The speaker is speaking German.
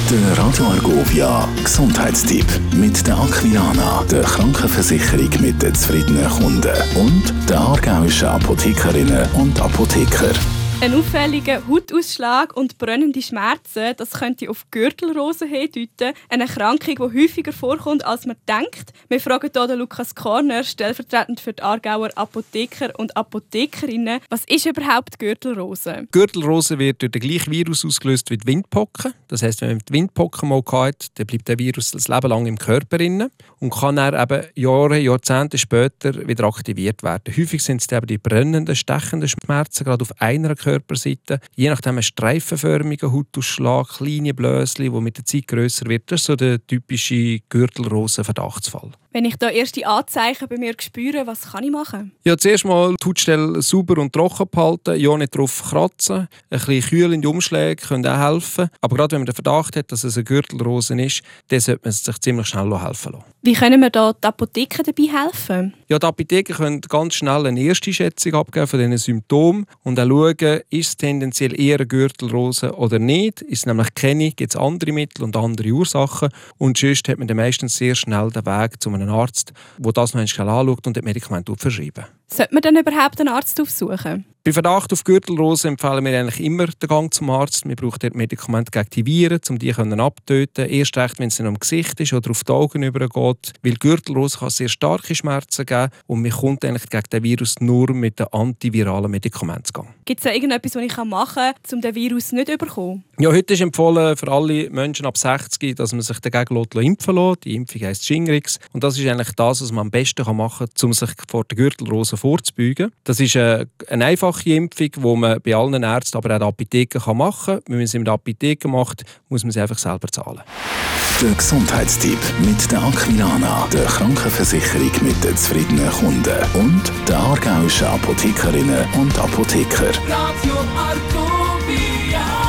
Der Radio Argovia Gesundheitstipp mit der Aquilana, der Krankenversicherung mit den zufriedenen Kunden und der aargauischen Apothekerinnen und Apotheker. Ein auffälliger Hautausschlag und brennende Schmerzen, das könnte auf Gürtelrose hindeuten. Eine Erkrankung, die häufiger vorkommt, als man denkt. Wir fragen hier den Lukas Korner, stellvertretend für die Aargauer Apotheker und Apothekerinnen. Was ist überhaupt Gürtelrose? Gürtelrose wird durch den gleichen Virus ausgelöst wie die Windpocken. Das heisst, wenn man die Windpocken mal hat, dann bleibt der Virus das Leben lang im Körper drin und kann dann eben Jahrzehnte später wieder aktiviert werden. Häufig sind es eben die brennenden, stechenden Schmerzen, gerade auf einer Körperseite. Je nachdem ein streifenförmiger Hautausschlag, kleine Blöschen, die mit der Zeit grösser wird. Das ist so der typische Gürtelrosen-Verdachtsfall. Wenn ich da erste Anzeichen bei mir spüre, was kann ich machen? Ja, zuerst mal die Hautstelle sauber und trocken behalten, ja nicht drauf kratzen. Ein bisschen kühlende Umschläge können auch helfen. Aber gerade wenn man den Verdacht hat, dass es eine Gürtelrose ist, dann sollte man sich ziemlich schnell helfen lassen. Wie können wir da die Apotheken dabei helfen? Ja, die Apotheken können ganz schnell eine erste Schätzung abgeben von diesen Symptomen und auch schauen, ist es tendenziell eher eine Gürtelrose oder nicht. Ist es nämlich keine, gibt es andere Mittel und andere Ursachen. Und sonst hat man dann meistens sehr schnell den Weg zu einem Arzt, der das noch einmal anschaut und das Medikament verschreiben. Sollte man dann überhaupt einen Arzt aufsuchen? Bei Verdacht auf Gürtelrose empfehlen wir eigentlich immer den Gang zum Arzt. Wir brauchen dort Medikamente gegen die Viren, um die abtöten. Erst recht, wenn es am Gesicht ist oder auf die Augen übergeht. Weil Gürtelrose kann sehr starke Schmerzen geben und man kommt eigentlich gegen den Virus nur mit den antiviralen Medikamenten zu gehen. Gibt es da irgendetwas, was ich machen kann, um den Virus nicht zu bekommen? Ja, heute ist empfohlen für alle Menschen ab 60, dass man sich dagegen impfen lässt. Die Impfung heisst Shingrix. Und das ist eigentlich das, was man am besten machen kann, um sich vor der Gürtelrose vorzubeugen. Das ist eine einfache Impfung, die man bei allen Ärzten, aber auch in der Apotheke machen kann. Wenn man sie in der Apotheke macht, muss man sie einfach selber zahlen. Der Gesundheitstipp mit der Aquilana, der Krankenversicherung mit den zufriedenen Kunden und der aargauischen Apothekerinnen und Apotheker. Radio Argovia.